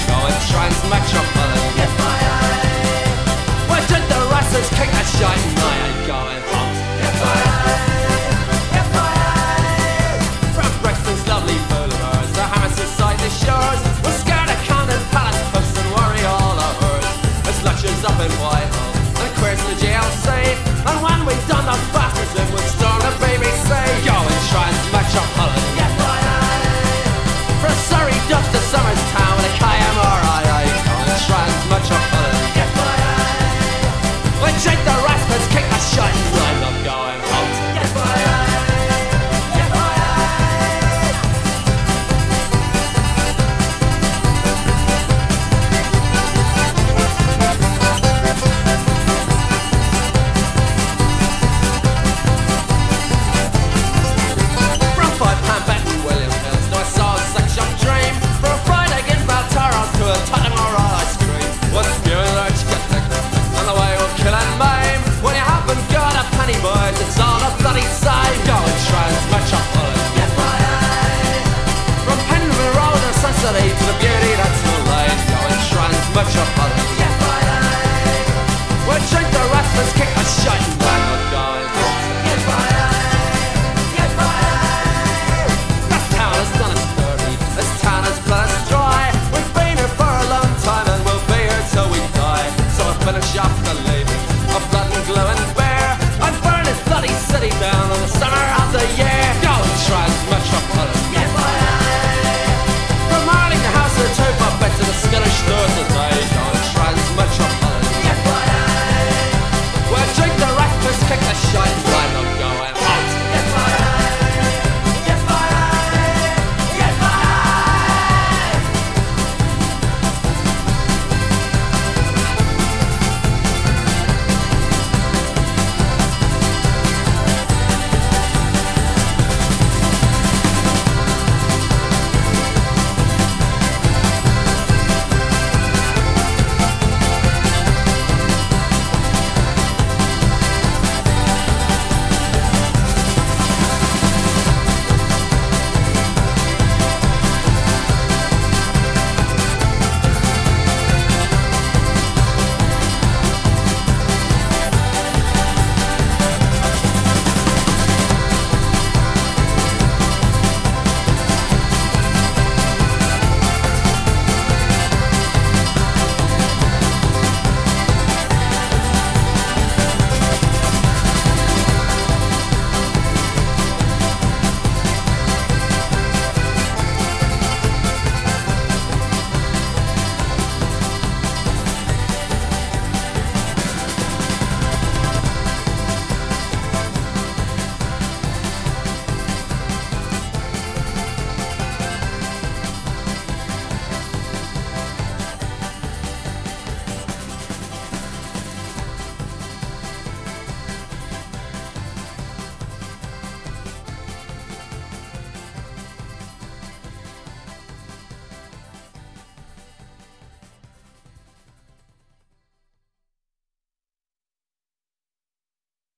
going Transmetropolitan. Where did the Russians kick the shite and I ain't going home? From Brixton's lovely boulevards, the Hammersmith side, the shores, we'll scared of Camden Palace, Puffs and worry all our herds. There's lectures up in Whitehall and queers in the GLC, and when we done the bastards in, we'll start a